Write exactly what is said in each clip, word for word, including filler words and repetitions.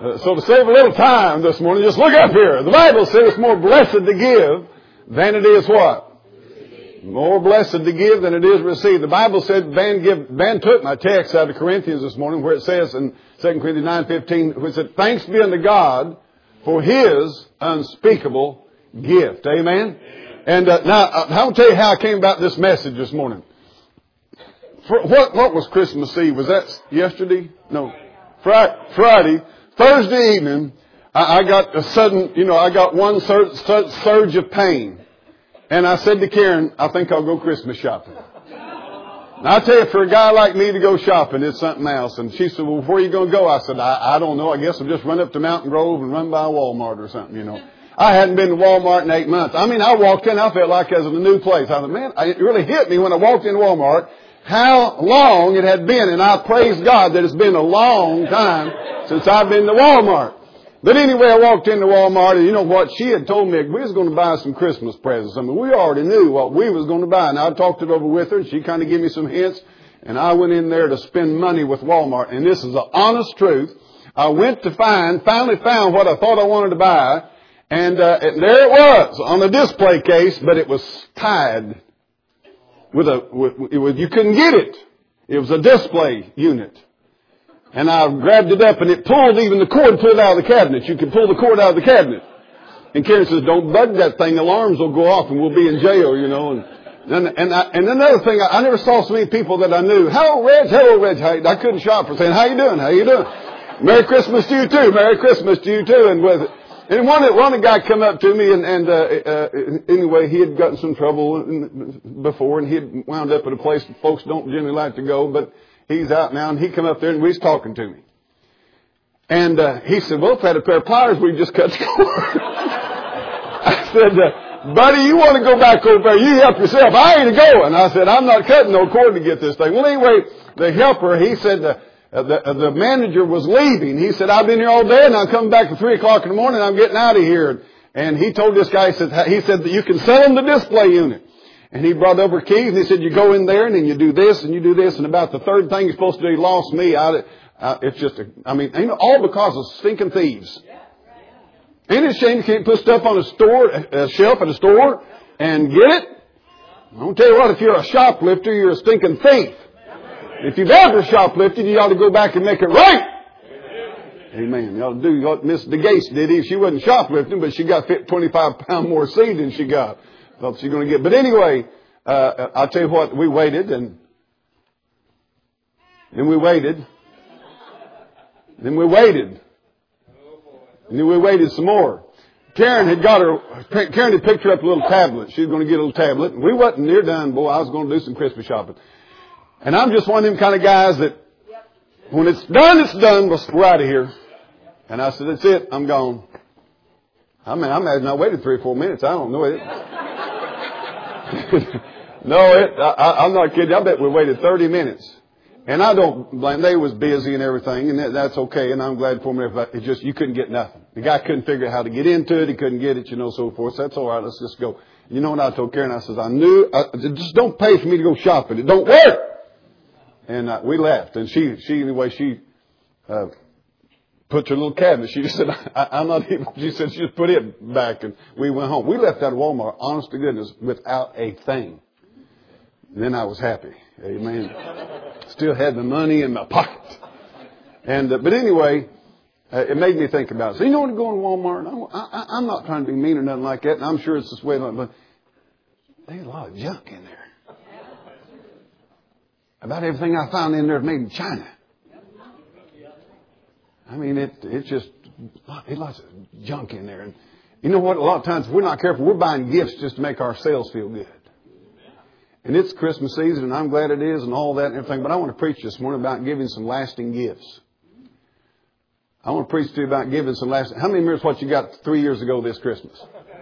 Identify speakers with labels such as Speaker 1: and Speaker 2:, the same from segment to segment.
Speaker 1: Uh, so to save a little time this morning, just look up here. The Bible says it's more blessed to give than it is what? More blessed to give than it is receive. The Bible said, Van, give, Van took my text out of Corinthians this morning where it says in Second Corinthians nine fifteen, which said, thanks be unto God for His unspeakable gift. Amen? Amen. And uh, now, I'll tell you how I came about this message this morning. For, what, what was Christmas Eve? Was that yesterday? No. Friday. Friday. Thursday evening, I, I got a sudden, you know, I got one sur- sur- surge of pain. And I said to Karen, I think I'll go Christmas shopping. Now, I tell you, for a guy like me to go shopping, it's something else. And she said, well, where are you going to go? I said, I, I don't know. I guess I'll just run up to Mountain Grove and run by Walmart or something, you know. I hadn't been to Walmart in eight months. I mean, I walked in, I felt like I was in a new place. I thought, man, it really hit me when I walked into Walmart how long it had been. And I praise God that it's been a long time since I've been to Walmart. But anyway, I walked into Walmart, and you know what? She had told me we was going to buy some Christmas presents. I mean, we already knew what we was going to buy. And I talked it over with her, and she kind of gave me some hints. And I went in there to spend money with Walmart. And this is the honest truth. I went to find, finally found what I thought I wanted to buy. And, uh, and there it was on a display case, but it was tied with a, with, it was, you couldn't get it. It was a display unit. And I grabbed it up and it pulled, even the cord pulled out of the cabinet. You could pull the cord out of the cabinet. And Karen says, don't bug that thing. Alarms will go off and we'll be in jail, you know. And and, and, I, and another thing, I, I never saw so many people that I knew. Hello, Reg. Hello, Reg. How, I couldn't shop for saying, how you doing? How you doing? Merry Christmas to you too. Merry Christmas to you too. And with and one, one guy come up to me and, and uh, uh, anyway, he had gotten some trouble before and he had wound up at a place that folks don't generally like to go, but he's out now, and he come up there, and we was talking to me. And uh, he said, well, if I had a pair of pliers, we just cut the cord. I said, uh, buddy, you want to go back over there? You help yourself. I ain't going. I said, I'm not cutting no cord to get this thing. Well, anyway, the helper, he said, uh, uh, the, uh, the manager was leaving. He said, I've been here all day, and I'm coming back at three o'clock in the morning, and I'm getting out of here. And he told this guy, he said, he said that you can sell him the display unit. And he brought over keys, and he said, you go in there, and then you do this, and you do this, and about the third thing you're supposed to do, he lost me. I, uh, it's just, a, I mean, you know, all because of stinking thieves. Ain't it a shame you can't put stuff on a store, a shelf at a store, and get it? I'll tell you what, if you're a shoplifter, you're a stinking thief. If you've ever shoplifted, you ought to go back and make it right. Amen. You ought to do what Miss DeGates did. She wasn't shoplifting, but she got twenty-five pounds more seed than she got. Thought she's going to get. But anyway, uh, I'll tell you what, we waited and then we waited. Then we waited. And then we waited some more. Karen had got her, Karen had picked her up a little tablet. She was going to get a little tablet. And we wasn't near done, boy. I was going to do some Christmas shopping. And I'm just one of them kind of guys that when it's done, it's done. We're out of here. And I said, that's it. I'm gone. I mean, I imagine I waited three or four minutes. I don't know it. no, it, I, I'm not kidding. I bet we waited thirty minutes. And I don't blame. They was busy and everything, and that, that's okay. And I'm glad for them. It's just you couldn't get nothing. The guy couldn't figure out how to get into it. He couldn't get it, you know, so forth. So that's all right. Let's just go. You know what I told Karen? I said, I knew. I, just don't pay for me to go shopping. It don't work. And uh, we left. And she, she anyway, she uh, put her little cabinet. She just said, I, I'm not even. She said she just put it back, and we went home. We left out of Walmart, honest to goodness, without a thing. And then I was happy. Amen. Still had the money in my pocket. And uh, but anyway, uh, it made me think about it. So you know what, going to Walmart, I, I, I'm not trying to be mean or nothing like that, and I'm sure it's this way, but there's a lot of junk in there. About everything I found in there is made in China. I mean, it it's just there's lots of junk in there. And you know what? A lot of times, if we're not careful, we're buying gifts just to make ourselves feel good. And it's Christmas season, and I'm glad it is, and all that and everything. But I want to preach this morning about giving some lasting gifts. I want to preach to you about giving some lasting. How many remembers what you got three years ago this Christmas?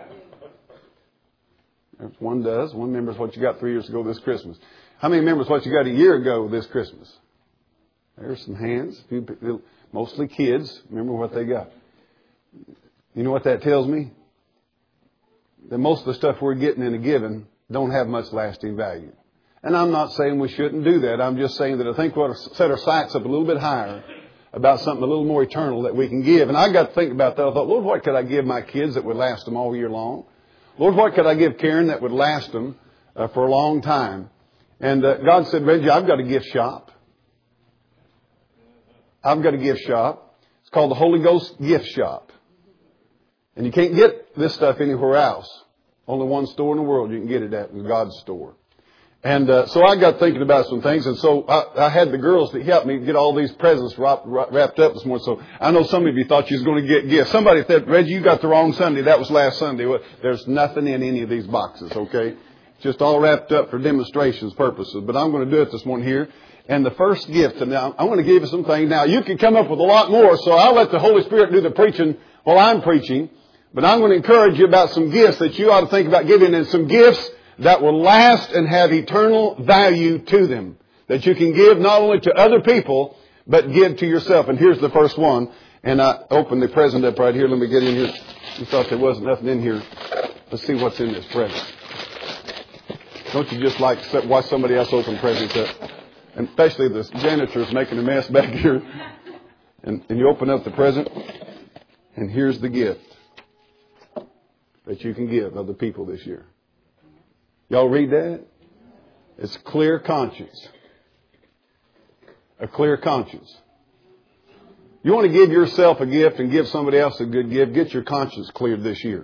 Speaker 1: One does. One remembers what you got three years ago this Christmas. How many remembers what you got a year ago this Christmas? There's some hands. Mostly kids. Remember what they got. You know what that tells me? That most of the stuff we're getting in a giving don't have much lasting value. And I'm not saying we shouldn't do that. I'm just saying that I think we ought to set our sights up a little bit higher about something a little more eternal that we can give. And I got to think about that. I thought, Lord, what could I give my kids that would last them all year long? Lord, what could I give Karen that would last them uh, for a long time? And uh, God said, Reggie, I've got a gift shop. I've got a gift shop. It's called the Holy Ghost Gift Shop. And you can't get this stuff anywhere else. Only one store in the world you can get it at, in God's store. And uh, so I got thinking about some things, and so I, I had the girls to help me get all these presents wrapped, wrapped up this morning. So I know some of you thought you was going to get gifts. Somebody said, Reggie, you got the wrong Sunday. That was last Sunday. Well, there's nothing in any of these boxes, okay? Just all wrapped up for demonstrations purposes. But I'm going to do it this morning here. And the first gift, and now I'm going to give you some things. Now, you can come up with a lot more, so I'll let the Holy Spirit do the preaching while I'm preaching. But I'm going to encourage you about some gifts that you ought to think about giving, and some gifts that will last and have eternal value to them, that you can give not only to other people, but give to yourself. And here's the first one. And I opened the present up right here. Let me get in here. You thought there wasn't nothing in here. Let's see what's in this present. Don't you just like to watch somebody else open presents up? And especially the janitor's making a mess back here. And, and you open up the present, and here's the gift that you can give other people this year. Y'all read that? It's clear conscience. A clear conscience. You want to give yourself a gift and give somebody else a good gift, get your conscience cleared this year.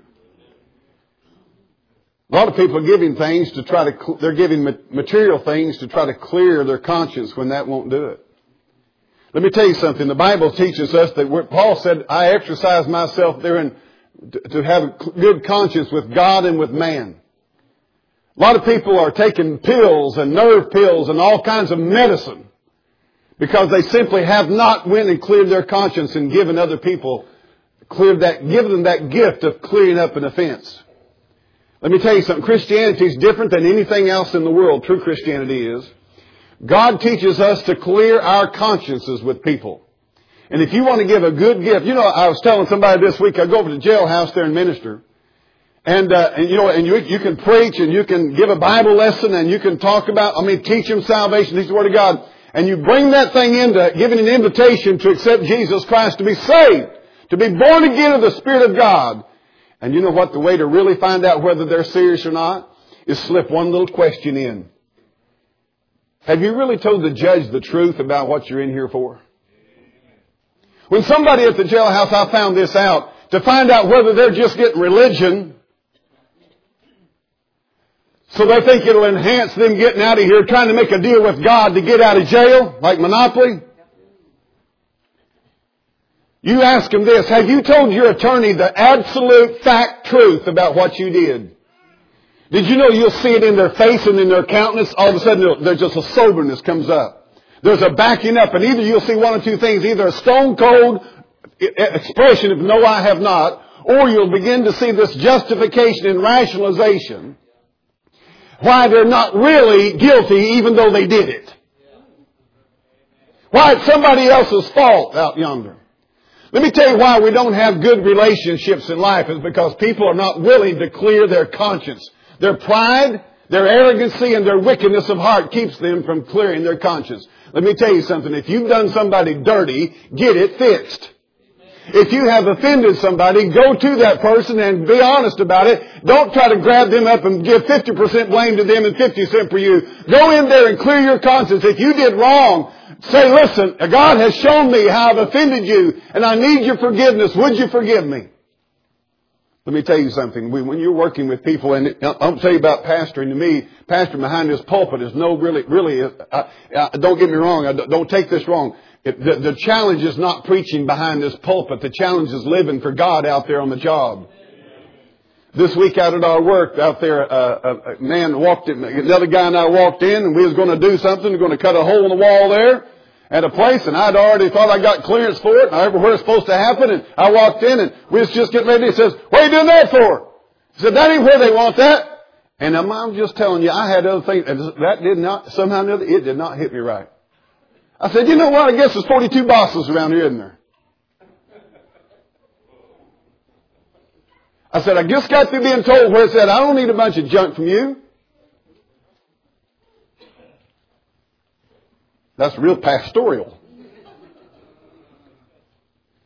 Speaker 1: A lot of people are giving things to try to, they're giving material things to try to clear their conscience when that won't do it. Let me tell you something. The Bible teaches us that Paul said, I exercise myself therein to have a good conscience with God and with man. A lot of people are taking pills and nerve pills and all kinds of medicine because they simply have not went and cleared their conscience and given other people, cleared that, given them that gift of clearing up an offense. Let me tell you something. Christianity is different than anything else in the world. True Christianity is. God teaches us to clear our consciences with people. And if you want to give a good gift, you know, I was telling somebody this week, I go over to the jailhouse there and minister. And, uh, and you know, and you, you can preach and you can give a Bible lesson and you can talk about, I mean, teach them salvation, teach the Word of God. And you bring that thing into giving an invitation to accept Jesus Christ, to be saved, to be born again of the Spirit of God. And you know what? The way to really find out whether they're serious or not is slip one little question in. Have you really told the judge the truth about what you're in here for? When somebody at the jailhouse, I found this out, to find out whether they're just getting religion, so they think it'll enhance them getting out of here, trying to make a deal with God to get out of jail, like Monopoly. You ask them this, have you told your attorney the absolute fact truth about what you did? Did you know you'll see it in their face and in their countenance? All of a sudden there's just a soberness comes up. There's a backing up, and either you'll see one of two things, either a stone cold expression of no, I have not, or you'll begin to see this justification and rationalization why they're not really guilty even though they did it. Why it's somebody else's fault out yonder. Let me tell you why we don't have good relationships in life is because people are not willing to clear their conscience. Their pride, their arrogancy, and their wickedness of heart keeps them from clearing their conscience. Let me tell you something. If you've done somebody dirty, get it fixed. If you have offended somebody, go to that person and be honest about it. Don't try to grab them up and give fifty percent blame to them and fifty percent for you. Go in there and clear your conscience. If you did wrong, say, listen, God has shown me how I've offended you and I need your forgiveness. Would you forgive me? Let me tell you something. When you're working with people, and I'll tell you about pastoring. To me, pastoring behind this pulpit is no really, really, uh, uh, don't get me wrong. I don't take this wrong. It, the, the challenge is not preaching behind this pulpit. The challenge is living for God out there on the job. This week out at our work, out there, uh, a man walked in, another guy and I walked in, and we was going to do something. We were going to cut a hole in the wall there at a place, and I'd already thought I got clearance for it, and everywhere it's supposed to happen, and I walked in, and we was just getting ready. He says, what are you doing that for? He said, that ain't where they want that. And I'm just telling you, I had other things, and that did not, somehow or another, it did not hit me right. I said, you know what? I guess there's forty-two bosses around here, isn't there? I said, I just got through being told where it said, I don't need a bunch of junk from you. That's real pastoral.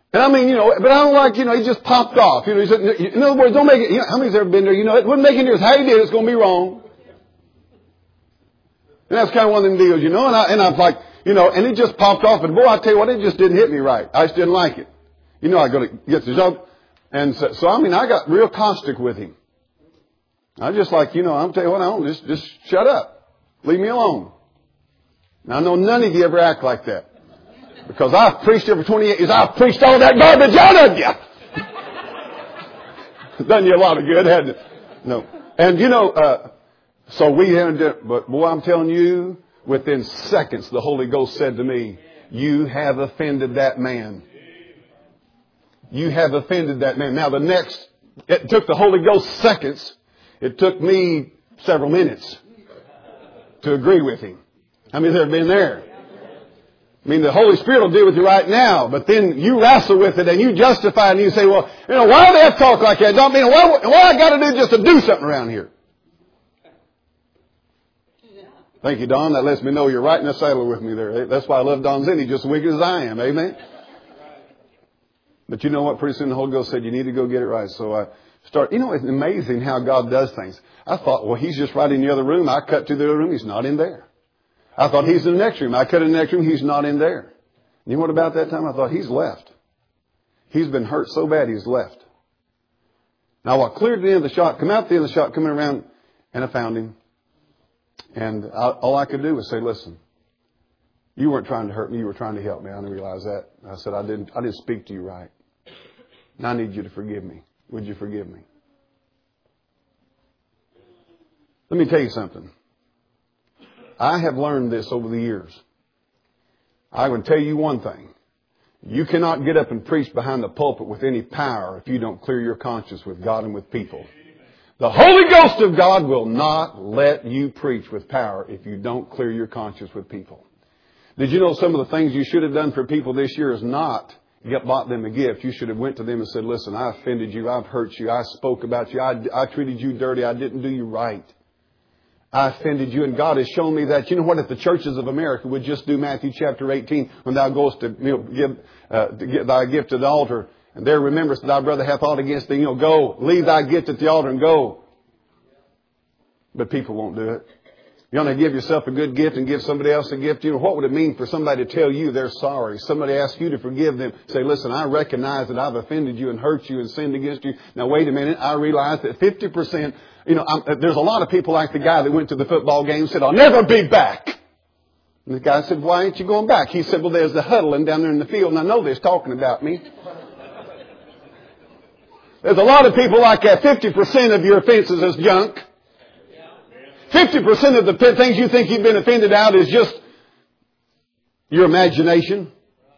Speaker 1: And I mean, you know, but I don't like, you know, he just popped off. You know, he said, in other words, don't make it, you know, how many's ever been there? You know, it wouldn't make any difference how you did it, it's going to be wrong. And that's kind of one of them deals, you know, and I, and I was like, you know, and it just popped off, and boy, I tell you what, it just didn't hit me right. I just didn't like it. You know, I got to get the job. And so, so, I mean, I got real caustic with him. I just like, you know, I'm telling you what, I don't, just, just shut up. Leave me alone. Now, I know none of you ever act like that. Because I've preached here for twenty-eight years. I've preached all that garbage out of you. Done you a lot of good, hadn't it? No. And, you know, uh, so we ended up, but boy, I'm telling you, within seconds, the Holy Ghost said to me, you have offended that man. You have offended that man. Now, the next, it took the Holy Ghost seconds. It took me several minutes to agree with him. How many have ever been there? I mean, the Holy Spirit will deal with you right now, but then you wrestle with it and you justify it and you say, well, you know, why do they have to talk like that? Don't mean, what, what I got to do just to do something around here? Thank you, Don. That lets me know you're right in the saddle with me there. That's why I love Don Zinni, just as wicked as I am. Amen? But you know what? Pretty soon the Holy Ghost said, you need to go get it right. So I start, you know, it's amazing how God does things. I thought, well, he's just right in the other room. I cut to the other room. He's not in there. I thought he's in the next room. I cut in the next room. He's not in there. You know what about that time? I thought he's left. He's been hurt so bad he's left. Now I cleared the end of the shop, come out the end of the shop, coming around, and I found him. And I, all I could do was say, listen, you weren't trying to hurt me. You were trying to help me. I didn't realize that. I said, I didn't, I didn't speak to you right. And I need you to forgive me. Would you forgive me? Let me tell you something. I have learned this over the years. I would tell you one thing. You cannot get up and preach behind the pulpit with any power if you don't clear your conscience with God and with people. The Holy Ghost of God will not let you preach with power if you don't clear your conscience with people. Did you know some of the things you should have done for people this year is not get bought them a gift? You should have went to them and said, listen, I offended you. I've hurt you. I spoke about you. I, I treated you dirty. I didn't do you right. I offended you, and God has shown me that. You know what? If the churches of America would just do Matthew chapter eighteen, when thou goest to, you know, give, uh, to give thy gift to the altar, and there rememberest that thy brother hath aught against thee, you know, go, leave thy gift at the altar and go. But people won't do it. You want to give yourself a good gift and give somebody else a gift? You know, what would it mean for somebody to tell you they're sorry? Somebody asks you to forgive them. Say, listen, I recognize that I've offended you and hurt you and sinned against you. Now, wait a minute. I realize that fifty percent, you know, I'm, there's a lot of people like the guy that went to the football game and said, I'll never be back. And the guy said, why ain't you going back? He said, well, there's the huddling down there in the field, and I know they're talking about me. There's a lot of people like that. fifty percent of your offenses is junk. fifty percent of the things you think you've been offended out is just your imagination.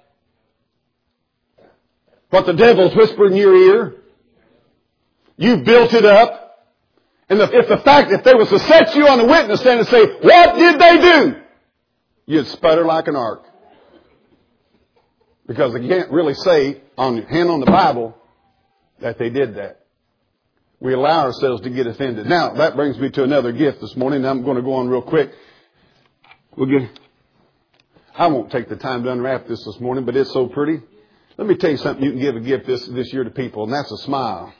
Speaker 1: What the devil's whispering in your ear. You built it up. And if, if the fact, if they was to set you on a witness stand and say, what did they do? You'd sputter like an ark. Because they can't really say, on hand on the Bible, that they did that. We allow ourselves to get offended. Now, that brings me to another gift this morning. I'm going to go on real quick. We'll get, I won't take the time to unwrap this this morning, but it's so pretty. Let me tell you something you can give a gift this, this year to people, and that's a smile.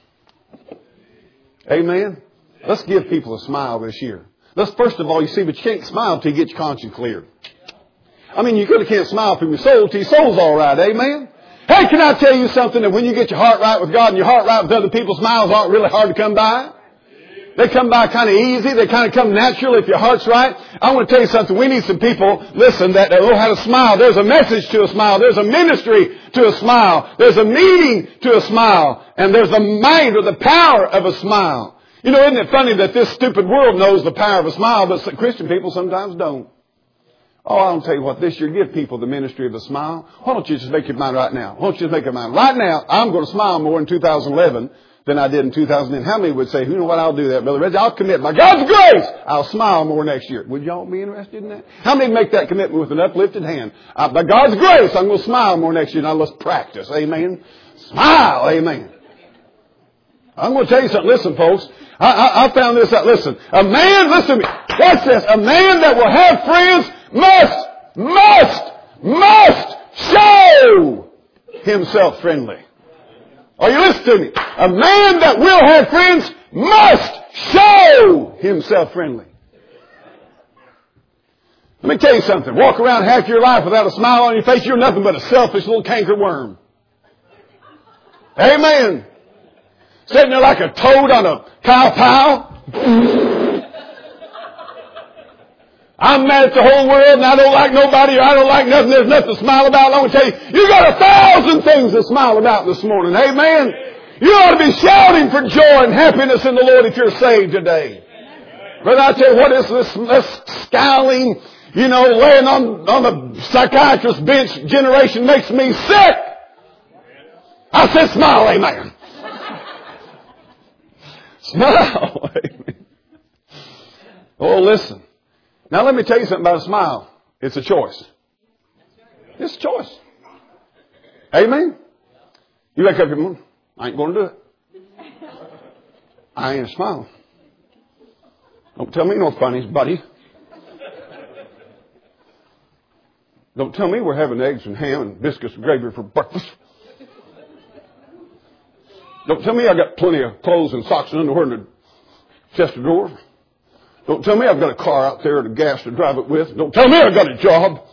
Speaker 1: Amen? Let's give people a smile this year. Let's, first of all, you see, but you can't smile until you get your conscience cleared. I mean, you really can't smile from your soul till your soul's all right. Amen? Hey, can I tell you something, that when you get your heart right with God and your heart right with other people, smiles aren't really hard to come by. They come by kind of easy. They kind of come natural if your heart's right. I want to tell you something. We need some people, listen, that know how to smile. There's a message to a smile. There's a ministry to a smile. There's a meaning to a smile. And there's a might or the power of a smile. You know, isn't it funny that this stupid world knows the power of a smile, but Christian people sometimes don't? Oh, I'll tell you what, this year, give people the ministry of a smile. Why don't you just make your mind right now? Why don't you just make your mind right now? I'm going to smile more in two thousand eleven than I did in two thousand ten. How many would say, you know what, I'll do that, Brother Reggie? I'll commit. By God's grace, I'll smile more next year. Would y'all be interested in that? How many make that commitment with an uplifted hand? Uh, by God's grace, I'm going to smile more next year. Now let's practice. Amen. Smile. Amen. I'm going to tell you something. Listen, folks. I, I, I found this out. Listen, a man, listen to me. Watch this. A man that will have friends must, must, must show himself friendly. Are you listening to me? A man that will have friends must show himself friendly. Let me tell you something. Walk around half your life without a smile on your face, you're nothing but a selfish little canker worm. Amen. Sitting there like a toad on a cow pile. I'm mad at the whole world and I don't like nobody or I don't like nothing. There's nothing to smile about. I want to tell you, you got a thousand things to smile about this morning. Amen. You ought to be shouting for joy and happiness in the Lord if you're saved today. But I tell you what, is this, this scowling, you know, laying on, on the psychiatrist's bench generation makes me sick. I said smile, amen. Smile. Amen. Oh, listen. Now let me tell you something about a smile. It's a choice. It's a choice. Amen. You wake up every morning. I ain't going to do it. I ain't smiling. Don't tell me no funnies, buddy. Don't tell me we're having eggs and ham and biscuits and gravy for breakfast. Don't tell me I got plenty of clothes and socks and underwear in the chest of drawers. Don't tell me I've got a car out there and a gas to drive it with. Don't tell me I've got a job.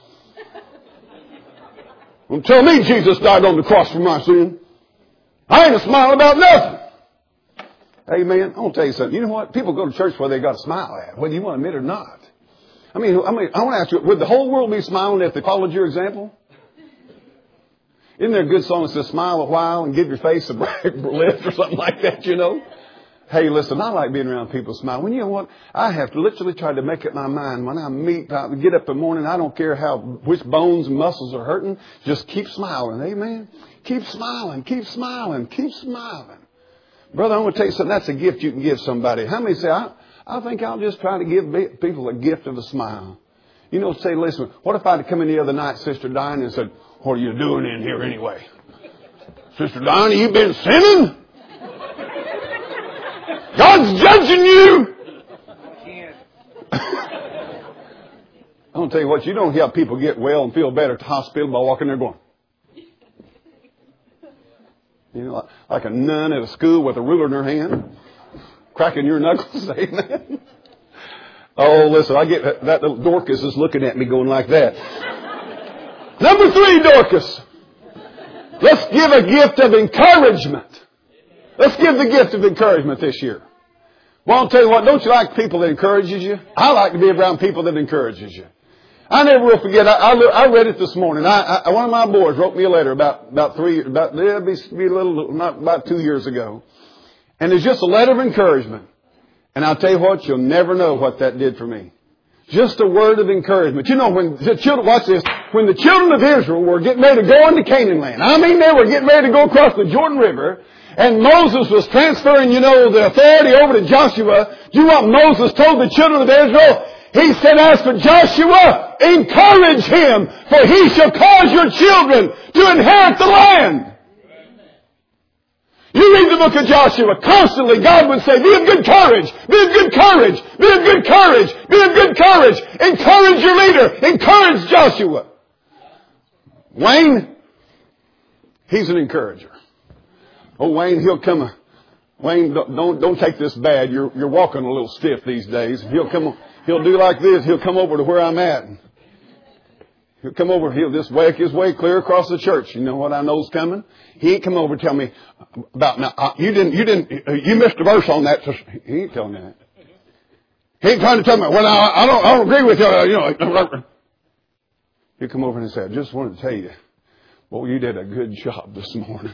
Speaker 1: Don't tell me Jesus died on the cross for my sin. I ain't a smile about nothing. Amen. I want to tell you something. You know what? People go to church where they got a smile at, whether you want to admit it or not. I mean, I mean, I want to ask you, would the whole world be smiling if they followed your example? Isn't there a good song that says, smile a while and give your face a lift or something like that, you know? Hey, listen, I like being around people smiling. Well, you know what? I have to literally try to make up my mind. When I meet, I get up in the morning, I don't care how, which bones and muscles are hurting. Just keep smiling. Amen? Keep smiling, keep smiling, keep smiling. Brother, I'm going to tell you something. That's a gift you can give somebody. How many say, I, I think I'll just try to give people a gift of a smile. You know, say, listen, what if I'd come in the other night, Sister Diana, and said, what are you doing in here anyway? Sister Diana, you been sinning? God's judging you. I'm going to tell you what, you don't help people get well and feel better at the hospital by walking there going. You know, like a nun at a school with a ruler in her hand, cracking your knuckles. Amen. Oh, listen, I get that, that little Dorcas is looking at me going like that. Number three, Dorcas. Let's give a gift of encouragement. Let's give the gift of encouragement this year. Well, I'll tell you what, don't you like people that encourages you? I like to be around people that encourages you. I never will forget, I, I, I read it this morning. I, I, one of my boys wrote me a letter about, about three, about, it'll be, be a little, not about two years ago. And it's just a letter of encouragement. And I'll tell you what, you'll never know what that did for me. Just a word of encouragement. You know, when the children, watch this, when the children of Israel were getting ready to go into Canaan land, I mean, they were getting ready to go across the Jordan River, and Moses was transferring, you know, the authority over to Joshua. Do you know what Moses told the children of Israel? He said, as for Joshua, encourage him, for he shall cause your children to inherit the land. You read the book of Joshua, constantly God would say, be of good courage, be of good courage, be of good courage, be of good courage. Encourage your leader, encourage Joshua. Wayne, he's an encourager. Oh, Wayne, he'll come, Wayne, don't, don't, don't take this bad. You're, you're walking a little stiff these days. He'll come, he'll do like this. He'll come over to where I'm at. He'll come over, he'll just wake his way clear across the church. You know what I know's coming? He ain't come over to tell me about, now, uh, you didn't, you didn't, you missed a verse on that. So he ain't telling me that. He ain't trying to tell me, well, I, I don't, I don't agree with you, you know. He'll come over and say, I just wanted to tell you, well, you did a good job this morning.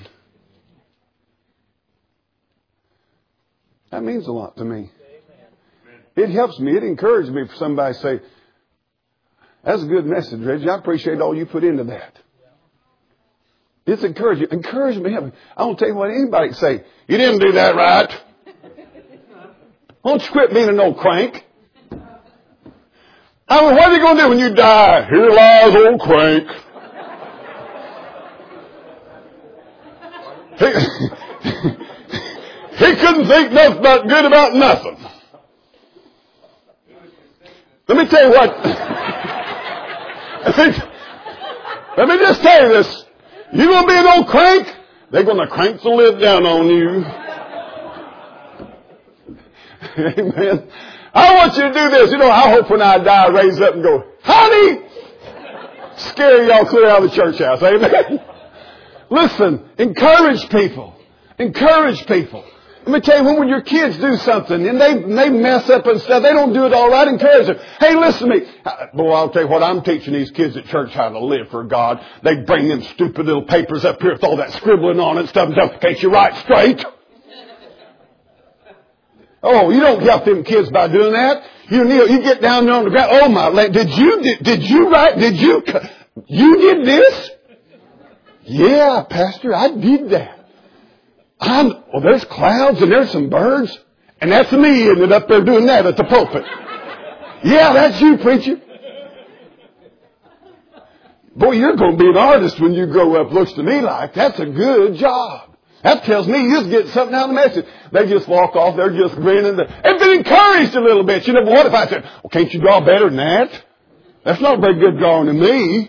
Speaker 1: That means a lot to me. It helps me. It encourages me for somebody to say, that's a good message, Reggie. I appreciate all you put into that. It's encouraging. Encourage me. I won't tell you what anybody can say. You didn't do that right. Won't you quit being an old crank? I mean, what are you going to do when you die? Here lies old crank. He, he couldn't think nothing about good about nothing. Let me tell you what. Let me just tell you this. You going to be an old crank? They're going to crank the lid down on you. Amen. I want you to do this. You know, I hope when I die, I raise up and go, honey, scare y'all clear out of the church house. Amen. Listen, encourage people. Encourage people. Let me tell you, when your kids do something and they, they mess up and stuff, they don't do it all right, encourage them. Hey, listen to me. Boy, I'll tell you what, I'm teaching these kids at church how to live for God. They bring them stupid little papers up here with all that scribbling on it and stuff and stuff. Can't you write straight? Oh, you don't help them kids by doing that. You kneel, you get down there on the ground. Oh my land, did you, did, did you write, did you, you did this? Yeah, Pastor, I did that. I'm, well, there's clouds and there's some birds. And that's me ended up there doing that at the pulpit. Yeah, that's you, preacher. Boy, you're going to be an artist when you grow up, looks to me like. That's a good job. That tells me you just get something out of the message. They just walk off. They're just grinning. They've been encouraged a little bit. You know, what if I said, well, can't you draw better than that? That's not a very good drawing to me.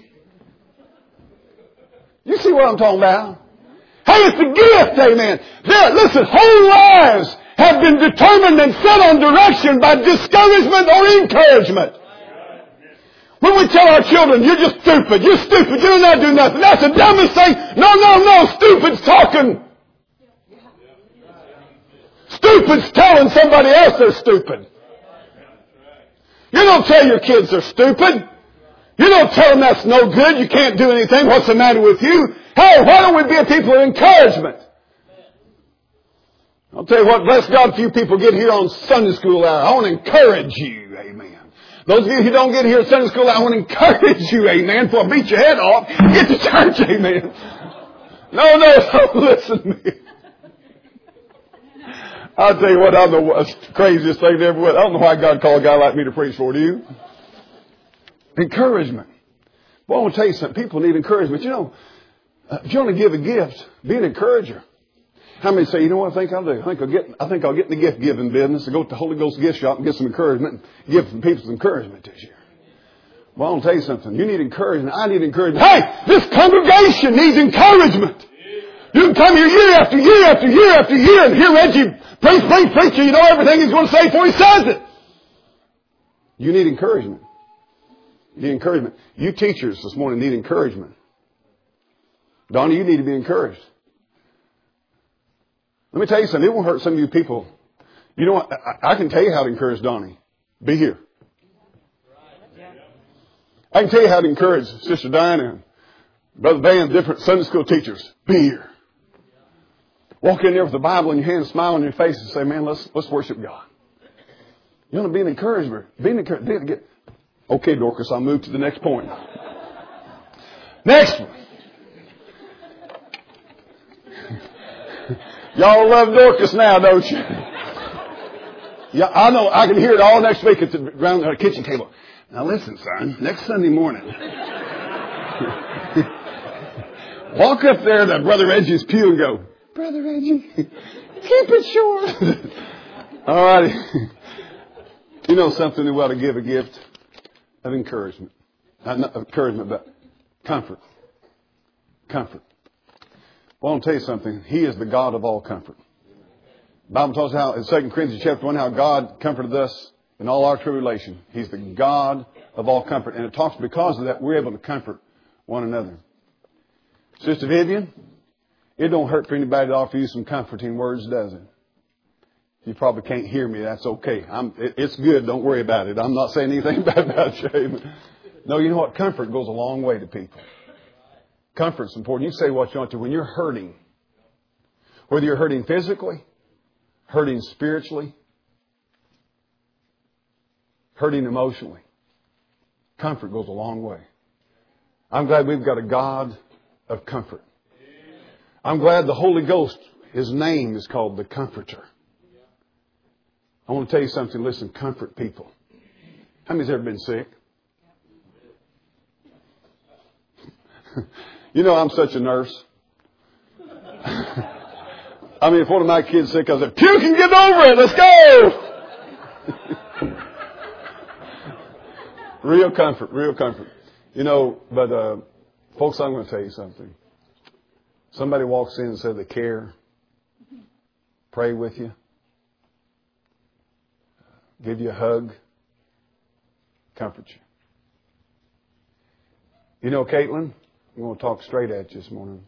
Speaker 1: You see what I'm talking about? Hey, it's a gift, amen. There, listen, whole lives have been determined and set on direction by discouragement or encouragement. When we tell our children, you're just stupid, you're stupid, you're not doing nothing, that's the dumbest thing. No, no, no, stupid's talking. Stupid's telling somebody else they're stupid. You don't tell your kids they're stupid. You don't tell them that's no good, you can't do anything, what's the matter with you? Hey, why don't we be a people of encouragement? I'll tell you what, bless God, few people get here on Sunday school hour. I want to encourage you, amen. Those of you who don't get here at Sunday school, I want to encourage you, amen, before I beat your head off. Get to church, amen. No, no, don't listen to me. I'll tell you what, I'm the craziest thing ever was. I don't know why God called a guy like me to preach for, do you? Encouragement. Well, I want to tell you something. People need encouragement. You know, uh, if you want to give a gift, be an encourager. How many say, you know what I think I'll do? I think I'll get, I think I'll get in the gift giving business and go to the Holy Ghost gift shop and get some encouragement and give some people some encouragement this year. Well, I want to tell you something. You need encouragement. I need encouragement. Hey, this congregation needs encouragement. You can come here year after year after year after year and hear Reggie preach, preach, preach. You know everything he's going to say before he says it. You need encouragement. You need encouragement. You teachers this morning need encouragement. Donnie, you need to be encouraged. Let me tell you something. It won't hurt some of you people. You know what? I, I can tell you how to encourage Donnie. Be here. I can tell you how to encourage Sister Diana and Brother Van, different Sunday school teachers. Be here. Walk in there with the Bible in your hand, smile on your face and say, man, let's let's worship God. You want to be an encourager. Be an encourager. Okay, Dorcas, I'll move to the next point. Next one. Y'all love Dorcas now, don't you? Yeah, I know. I can hear it all next week at the around the kitchen table. Now listen, son. Next Sunday morning, walk up there to Brother Reggie's pew and go, Brother Reggie, keep it short. All righty. You know something? We ought to give a gift of encouragement. Not, not encouragement, but comfort. Comfort. Well, I'll tell you something. He is the God of all comfort. The Bible talks how in Second Corinthians chapter one, how God comforted us in all our tribulation. He's the God of all comfort. And it talks because of that, we're able to comfort one another. Sister Vivian, it don't hurt for anybody to offer you some comforting words, does it? You probably can't hear me. That's okay. I'm, it, it's good. Don't worry about it. I'm not saying anything bad about you. No, you know what? Comfort goes a long way to people. Comfort's important. You say what you want to. When you're hurting, whether you're hurting physically, hurting spiritually, hurting emotionally, comfort goes a long way. I'm glad we've got a God of comfort. I'm glad the Holy Ghost, His name is called the Comforter. I want to tell you something. Listen, comfort people. How many's ever been sick? You know, I'm such a nurse. I mean, if one of my kids is sick, I say, "You can get over it. Let's go." Real comfort, real comfort. You know, but uh, folks, I'm going to tell you something. Somebody walks in and says they care, pray with you, give you a hug, comfort you. You know, Caitlin, I'm going to talk straight at you this morning.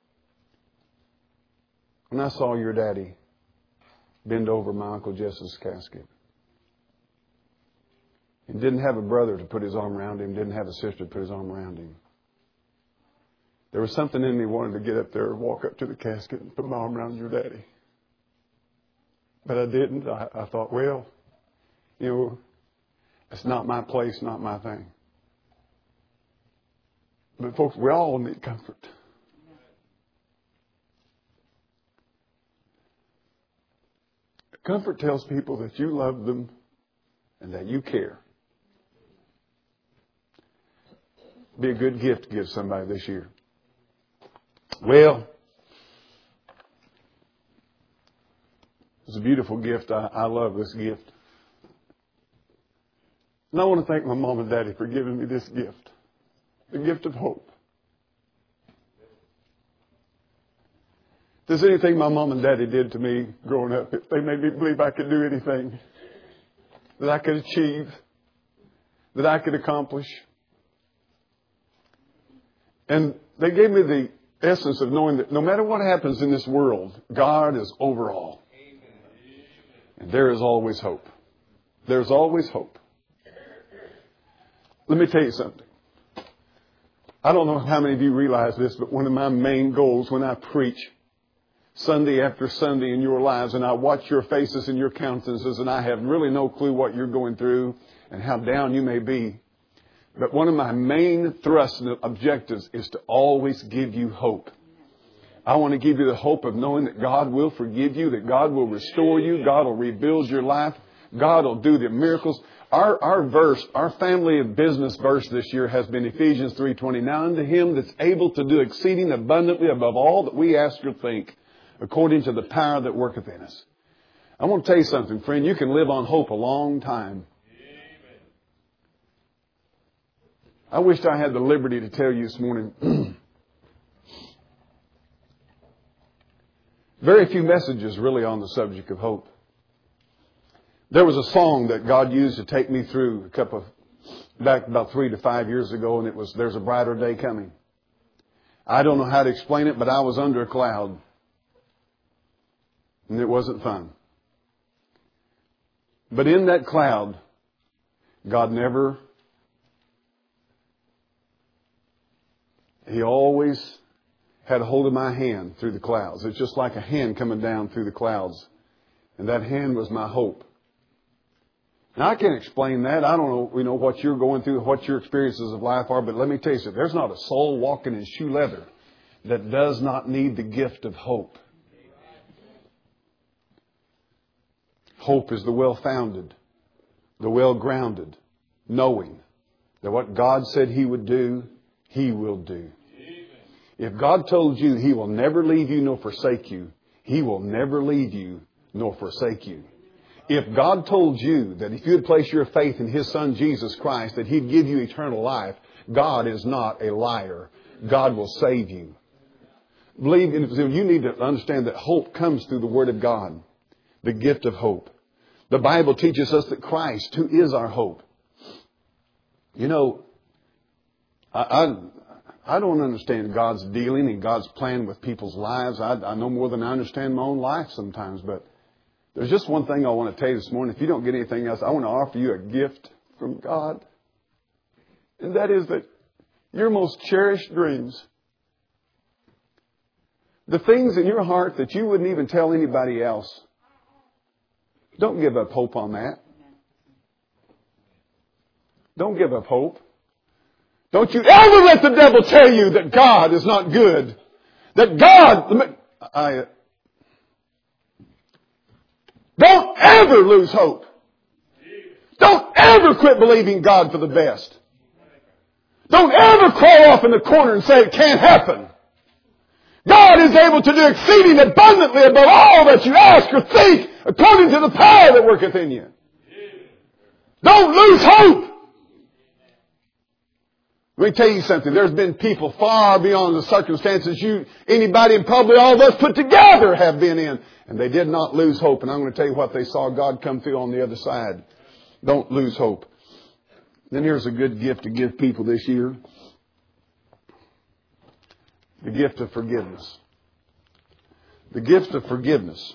Speaker 1: When I saw your daddy bend over my Uncle Jesse's casket, and didn't have a brother to put his arm around him, didn't have a sister to put his arm around him, there was something in me wanting to get up there and walk up to the casket and put my arm around your daddy. But I didn't. I, I thought, well, you know, it's not my place, not my thing. But folks, we all need comfort. Comfort tells people that you love them and that you care. Be a good gift to give somebody this year. Well, it's a beautiful gift. I, I love this gift. And I want to thank my mom and daddy for giving me this gift. The gift of hope. If there's anything my mom and daddy did to me growing up, they made me believe I could do anything. That I could achieve. That I could accomplish. And they gave me the essence of knowing that no matter what happens in this world, God is over all. And there is always hope. There's always hope. Let me tell you something. I don't know how many of you realize this, but one of my main goals when I preach Sunday after Sunday in your lives, and I watch your faces and your countenances, and I have really no clue what you're going through and how down you may be. But one of my main thrusts and objectives is to always give you hope. I want to give you the hope of knowing that God will forgive you, that God will restore you, God will rebuild your life, God will do the miracles. Our our verse, our family of business verse this year has been Ephesians three twenty. Now unto Him that's able to do exceeding abundantly above all that we ask or think, according to the power that worketh in us. I want to tell you something, friend. You can live on hope a long time. I wished I had the liberty to tell you this morning. Very few messages really on the subject of hope. There was a song that God used to take me through a couple of, back about three to five years ago, and it was, There's a Brighter Day Coming. I don't know how to explain it, but I was under a cloud. And it wasn't fun. But in that cloud, God never, He always had a hold of my hand through the clouds. It's just like a hand coming down through the clouds. And that hand was my hope. Now, I can't explain that. I don't know, you know, what you're going through, what your experiences of life are, but let me tell you something. There's not a soul walking in shoe leather that does not need the gift of hope. Hope is the well-founded, the well-grounded, knowing that what God said He would do, He will do. If God told you He will never leave you nor forsake you, He will never leave you nor forsake you. If God told you that if you would place your faith in His Son Jesus Christ, that He'd give you eternal life, God is not a liar. God will save you. Believe in, you need to understand that hope comes through the Word of God, the gift of hope. The Bible teaches us that Christ, who is our hope. You know, I, I, I don't understand God's dealing and God's plan with people's lives. I, I know more than I understand my own life sometimes, but there's just one thing I want to tell you this morning. If you don't get anything else, I want to offer you a gift from God. And that is that your most cherished dreams, the things in your heart that you wouldn't even tell anybody else, don't give up hope on that. Don't give up hope. Don't you ever let the devil tell you that God is not good. That God... I, Don't ever lose hope. Don't ever quit believing God for the best. Don't ever crawl off in the corner and say it can't happen. God is able to do exceeding abundantly above all that you ask or think, according to the power that worketh in you. Don't lose hope. Let me tell you something. There's been people far beyond the circumstances you, anybody, and probably all of us put together have been in. And they did not lose hope. And I'm going to tell you what they saw God come through on the other side. Don't lose hope. Then here's a good gift to give people this year. The gift of forgiveness. The gift of forgiveness.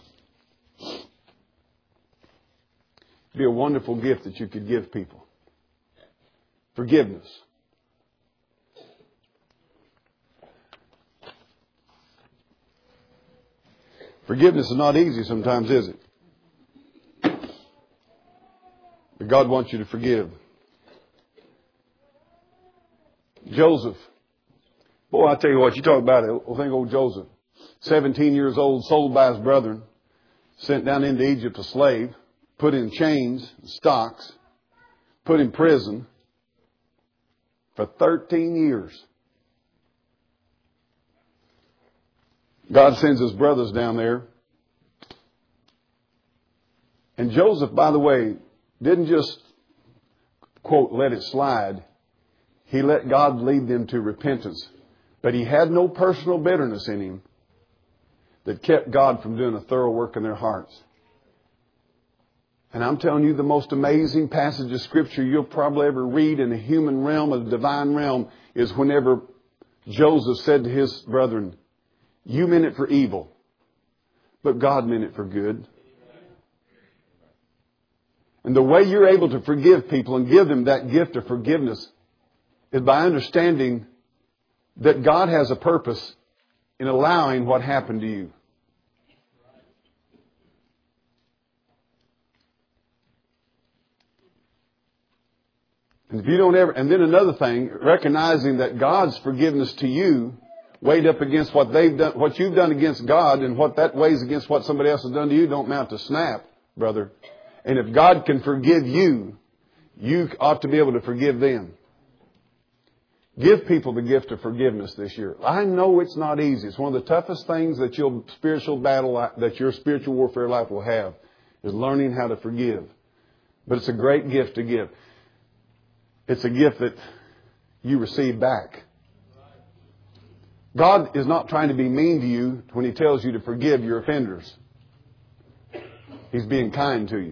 Speaker 1: It'd be a wonderful gift that you could give people. Forgiveness. Forgiveness is not easy sometimes, is it? But God wants you to forgive. Joseph. Boy, I tell you what, you talk about it. I think old Joseph. seventeen years old, sold by his brethren. Sent down into Egypt a slave. Put in chains, stocks. Put in prison. For thirteen years. God sends his brothers down there. And Joseph, by the way, didn't just, quote, let it slide. He let God lead them to repentance. But he had no personal bitterness in him that kept God from doing a thorough work in their hearts. And I'm telling you, the most amazing passage of Scripture you'll probably ever read in the human realm or the divine realm is whenever Joseph said to his brethren, you meant it for evil, but God meant it for good. And the way you're able to forgive people and give them that gift of forgiveness is by understanding that God has a purpose in allowing what happened to you. And if you don't ever, and then another thing, recognizing that God's forgiveness to you weighed up against what they've done, what you've done against God, and what that weighs against what somebody else has done to you, don't mount to snap, brother. And if God can forgive you, you ought to be able to forgive them. Give people the gift of forgiveness this year. I know it's not easy. It's one of the toughest things that your spiritual battle, that your spiritual warfare life will have, is learning how to forgive. But it's a great gift to give. It's a gift that you receive back. God is not trying to be mean to you when He tells you to forgive your offenders. He's being kind to you.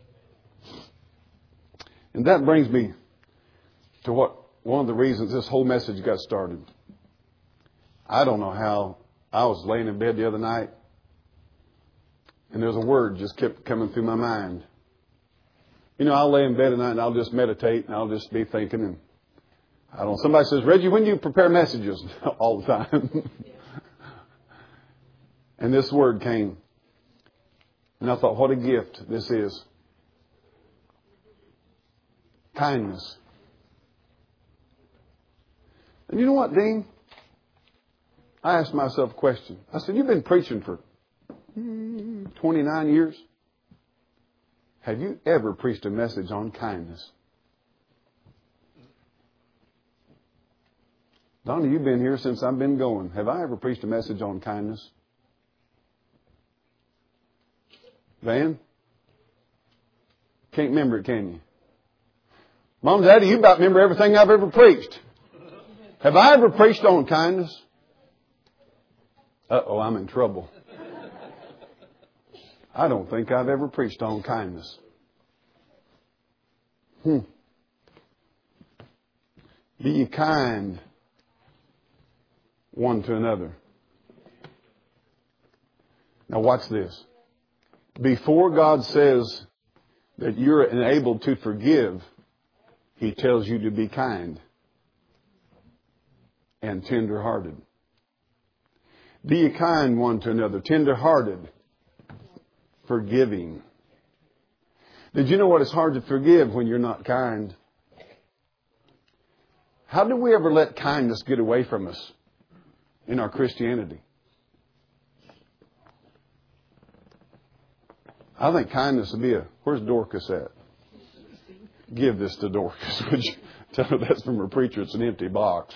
Speaker 1: And that brings me to what one of the reasons this whole message got started. I don't know how. I was laying in bed the other night, and there's a word just kept coming through my mind. You know, I'll lay in bed at night and I'll just meditate and I'll just be thinking. And I don't know. Somebody says, Reggie, when do you prepare messages? All the time. And this word came. And I thought, what a gift this is. Kindness. And you know what, Dean? I asked myself a question. I said, you've been preaching for twenty-nine years. Have you ever preached a message on kindness? Donna, you've been here since I've been going. Have I ever preached a message on kindness? Van? Can't remember it, can you? Mom, Daddy, you about remember everything I've ever preached. Have I ever preached on kindness? Uh-oh, I'm in trouble. I don't think I've ever preached on kindness. Hmm. Be ye kind one to another. Now watch this. Before God says that you're enabled to forgive, He tells you to be kind and tender-hearted. Be ye kind one to another, tender-hearted, forgiving. Did you know what it's hard to forgive when you're not kind? How do we ever let kindness get away from us in our Christianity? I think kindness would be a... Where's Dorcas at? Give this to Dorcas, would you? Tell her that's from her preacher. It's an empty box.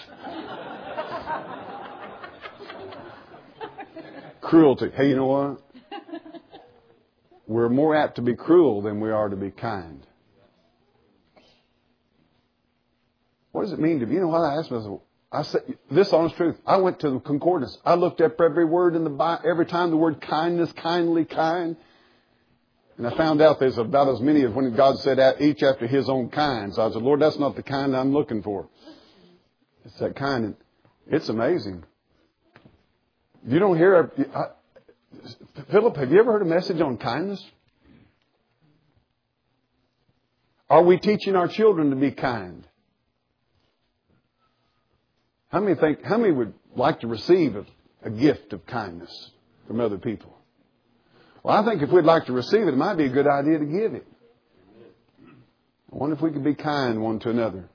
Speaker 1: Cruelty. Hey, you know what? We're more apt to be cruel than we are to be kind. what does it mean to be? You know what I asked myself? I said, this honest truth. I went to the concordance. I looked up every word in the Bible, every time the word kindness, kindly, kind. And I found out there's about as many as when God said each after his own kind. So I said, Lord, that's not the kind I'm looking for. It's that kind. And it's amazing. You don't hear... I, Philip, have you ever heard a message on kindness? Are we teaching our children to be kind? How many think? How many would like to receive a, a gift of kindness from other people? Well, I think if we'd like to receive it, it might be a good idea to give it. I wonder if we could be kind one to another.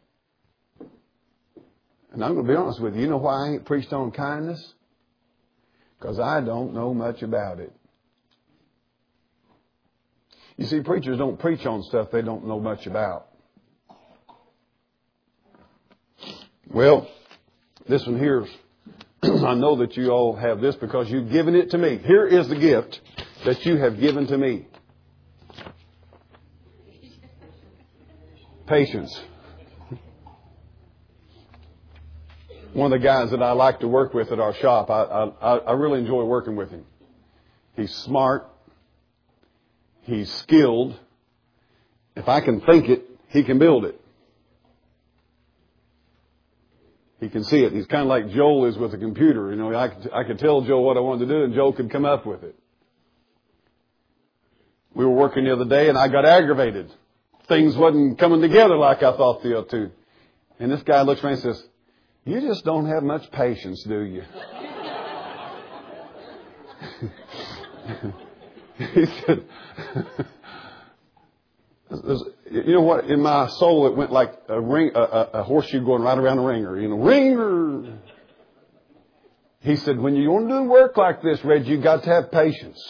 Speaker 1: And I'm going to be honest with you. You know why I ain't preached on kindness? Because I don't know much about it. You see, preachers don't preach on stuff they don't know much about. Well, this one here, I know that you all have this because you've given it to me. Here is the gift that you have given to me. Patience. One of the guys that I like to work with at our shop, I, I, I really enjoy working with him. He's smart. He's skilled. If I can think it, he can build it. He can see it. He's kind of like Joel is with a computer. You know, I could, I could tell Joel what I wanted to do, and Joel could come up with it. We were working the other day, and I got aggravated. Things wasn't coming together like I thought they ought to. And this guy looks at me and says, "You just don't have much patience, do you?" He said, you know what? In my soul, it went like a ring, a, a, a horseshoe going right around a ringer. You know, ringer. He said, when you want to do work like this, Reggie, you got to have patience.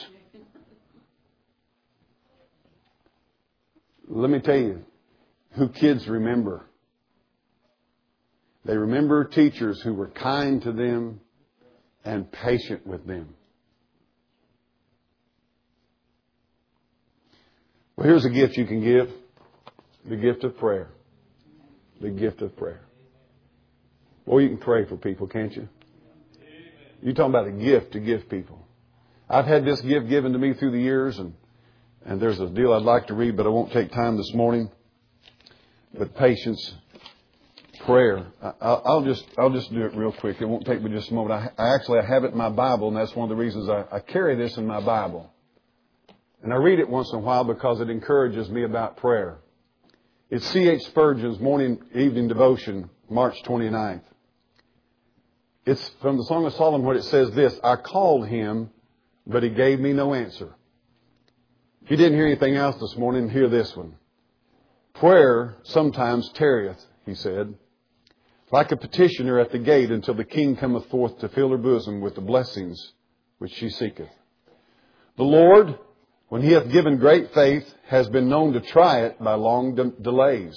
Speaker 1: Let me tell you who kids remember. They remember teachers who were kind to them and patient with them. Well, here's a gift you can give. The gift of prayer. The gift of prayer. Well, you can pray for people, can't you? You're talking about a gift to give people. I've had this gift given to me through the years, and, and there's a deal I'd like to read, but I won't take time this morning. But patience, prayer. I, I'll just I'll just do it real quick. It won't take me just a moment. I, I actually I have it in my Bible, and that's one of the reasons I, I carry this in my Bible. And I read it once in a while because it encourages me about prayer. It's C H Spurgeon's morning evening devotion, March twenty-ninth. It's from the Song of Solomon where it says this, I called him, but he gave me no answer. If you didn't hear anything else this morning, hear this one. Prayer sometimes tarrieth, he said, like a petitioner at the gate until the king cometh forth to fill her bosom with the blessings which she seeketh. The Lord, when he hath given great faith, has been known to try it by long de- delays.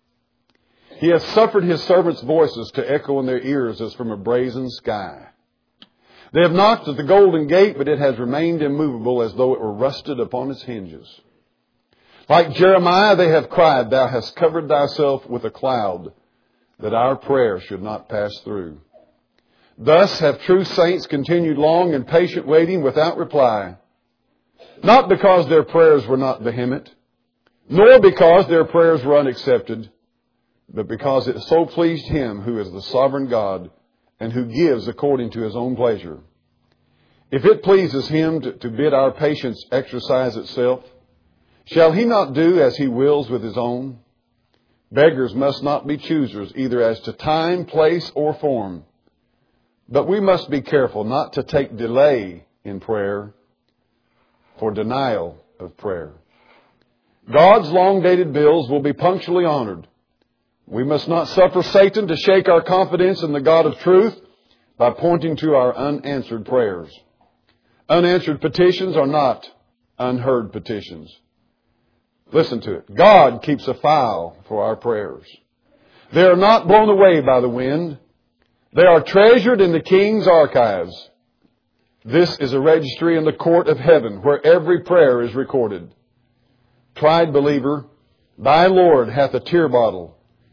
Speaker 1: He hath suffered his servants' voices to echo in their ears as from a brazen sky. They have knocked at the golden gate, but it has remained immovable as though it were rusted upon its hinges. Like Jeremiah, they have cried, Thou hast covered thyself with a cloud, that our prayer should not pass through. Thus have true saints continued long in patient waiting without reply. Not because their prayers were not vehement, nor because their prayers were unaccepted, but because it so pleased him who is the sovereign God and who gives according to his own pleasure. If it pleases him to, to bid our patience exercise itself, shall he not do as he wills with his own? Beggars must not be choosers either as to time, place, or form. But we must be careful not to take delay in prayer for denial of prayer. God's long-dated bills will be punctually honored. We must not suffer Satan to shake our confidence in the God of truth by pointing to our unanswered prayers. Unanswered petitions are not unheard petitions. Listen to it. God keeps a file for our prayers. They are not blown away by the wind. They are treasured in the King's archives. This is a registry in the court of heaven where every prayer is recorded. Tried believer, thy Lord hath a tear bottle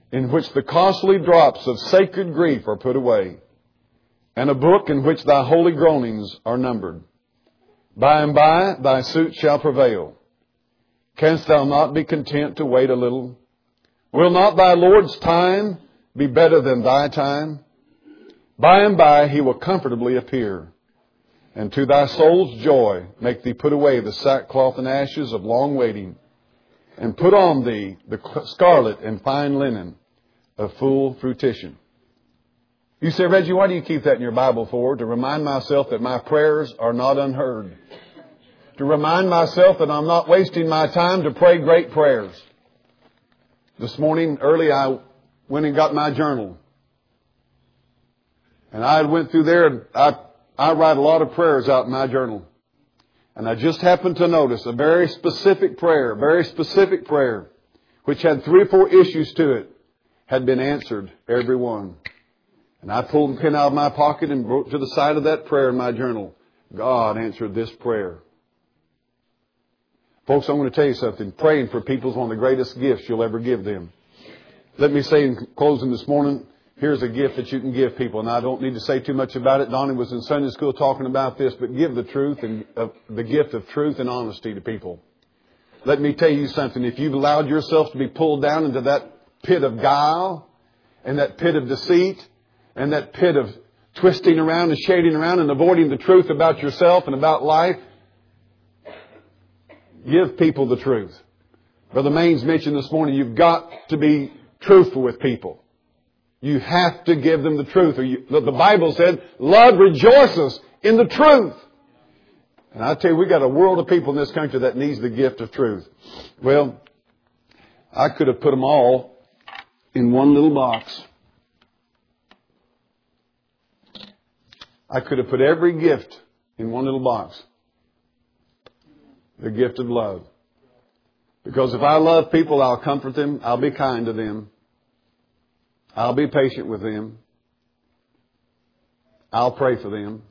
Speaker 1: in which the costly drops of sacred grief are put away, and a book in which thy holy groanings are numbered. By and by thy suit shall prevail. Canst thou not be content to wait a little? Will not thy Lord's time be better than thy time? By and by he will comfortably appear, and to thy soul's joy make thee put away the sackcloth and ashes of long waiting, and put on thee the scarlet and fine linen of full fruition. You say, Reggie, why do you keep that in your Bible for? To remind myself that my prayers are not unheard. To remind myself that I'm not wasting my time to pray great prayers. This morning, early, I went and got my journal. And I went through there, and I, I write a lot of prayers out in my journal. And I just happened to notice a very specific prayer, a very specific prayer, which had three or four issues to it, had been answered, every one. And I pulled the pen out of my pocket and wrote to the side of that prayer in my journal, God answered this prayer. Folks, I want to tell you something. Praying for people is one of the greatest gifts you'll ever give them. Let me say in closing this morning, here's a gift that you can give people. And I don't need to say too much about it. Donnie was in Sunday school talking about this, but give the truth and uh, the gift of truth and honesty to people. Let me tell you something. If you've allowed yourself to be pulled down into that pit of guile and that pit of deceit and that pit of twisting around and shading around and avoiding the truth about yourself and about life, give people the truth. Brother Maines mentioned this morning, you've got to be truthful with people. You have to give them the truth. Or you, the Bible said, love rejoices in the truth. And I tell you, we got a world of people in this country that needs the gift of truth. Well, I could have put them all in one little box. I could have put every gift in one little box. The gift of love. Because if I love people, I'll comfort them. I'll be kind to them. I'll be patient with them. I'll pray for them.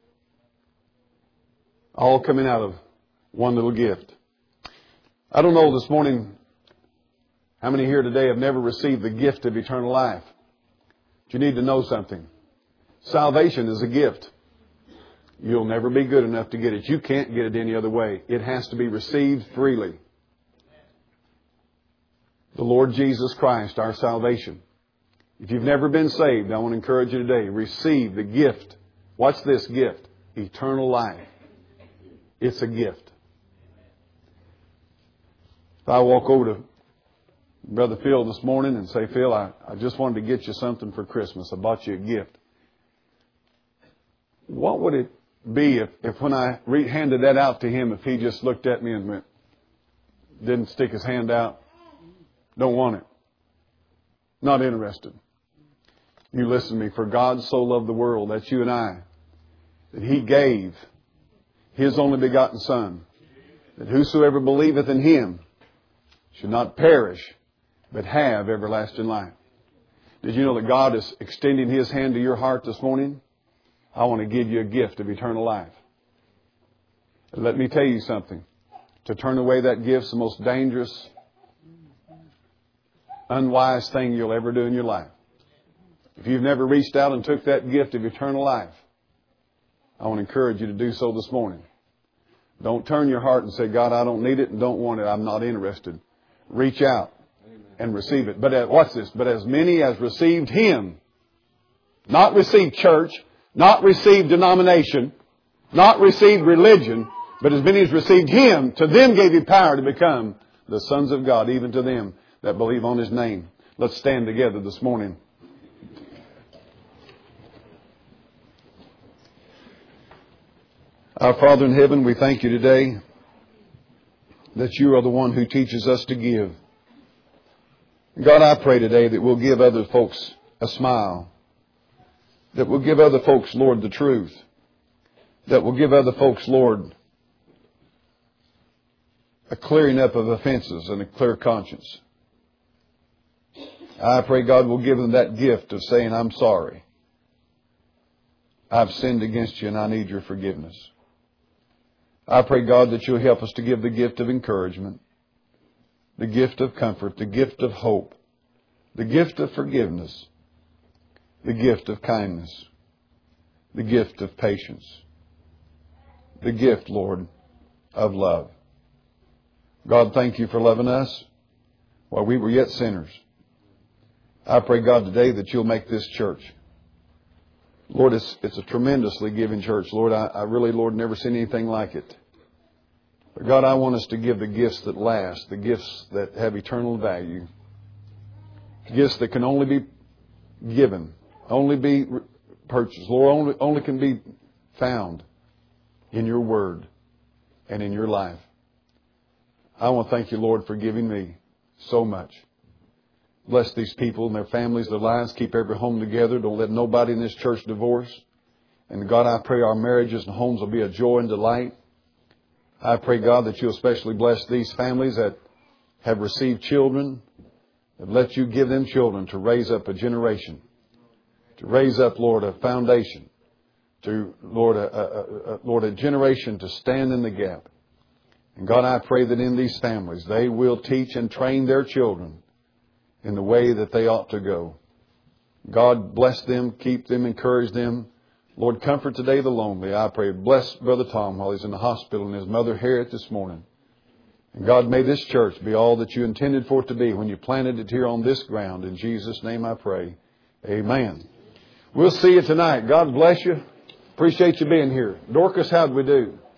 Speaker 1: All coming out of one little gift. I don't know this morning how many here today have never received the gift of eternal life. But you need to know something. Salvation is a gift. You'll never be good enough to get it. You can't get it any other way. It has to be received freely. The Lord Jesus Christ, our salvation. If you've never been saved, I want to encourage you today, receive the gift. What's this gift? Eternal life. It's a gift. If I walk over to Brother Phil this morning and say, Phil, I, I just wanted to get you something for Christmas. I bought you a gift. What would it be if, if when I re- handed that out to him, if he just looked at me and went, didn't stick his hand out, don't want it, not interested. You listen to me. For God so loved the world, that's you and I, that He gave His only begotten Son, that whosoever believeth in Him should not perish, but have everlasting life. Did you know that God is extending His hand to your heart this morning? I want to give you a gift of eternal life. And let me tell you something. To turn away that gift is the most dangerous, unwise thing you'll ever do in your life. If you've never reached out and took that gift of eternal life, I want to encourage you to do so this morning. Don't turn your heart and say, God, I don't need it and don't want it. I'm not interested. Reach out and receive it. But as, what's this? But as many as received Him, not received church, not received denomination, not received religion, but as many as received Him, to them gave He power to become the sons of God, even to them that believe on His name. Let's stand together this morning. Our Father in heaven, we thank You today that You are the one who teaches us to give. God, I pray today that we'll give other folks a smile. That we'll give other folks, Lord, the truth. That we'll give other folks, Lord, a clearing up of offenses and a clear conscience. I pray, God, will give them that gift of saying, I'm sorry. I've sinned against You and I need Your forgiveness. I pray, God, that You'll help us to give the gift of encouragement, the gift of comfort, the gift of hope. the gift of forgiveness, the gift of kindness, the gift of patience, the gift, Lord, of love. God, thank you for loving us while we were yet sinners. I pray, God, today that you'll make this church. Lord, it's, it's a tremendously giving church. Lord, I, I really, Lord, never seen anything like it. But God, I want us to give the gifts that last, the gifts that have eternal value, gifts that can only be given, only be purchased, Lord, only, only can be found in your word and in your life. I want to thank you, Lord, for giving me so much. Bless these people and their families, their lives. Keep every home together. Don't let nobody in this church divorce. And God, I pray our marriages and homes will be a joy and delight. I pray, God, that you'll especially bless these families that have received children. And let you give them children to raise up a generation. To raise up, Lord, a foundation. To, Lord, a, a, a, Lord, a generation to stand in the gap. And God, I pray that in these families, they will teach and train their children in the way that they ought to go. God, bless them, keep them, encourage them. Lord, comfort today the lonely. I pray, bless Brother Tom while he's in the hospital and his mother Harriet this morning. And God, may this church be all that you intended for it to be when you planted it here on this ground. In Jesus' name I pray. Amen. We'll see you tonight. God bless you. Appreciate you being here. Dorcas, how'd we do?